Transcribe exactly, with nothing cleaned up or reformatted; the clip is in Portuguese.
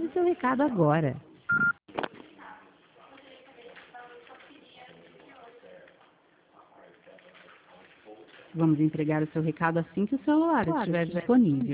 Mande seu recado agora. Vamos entregar o seu recado assim que o celular estiver disponível.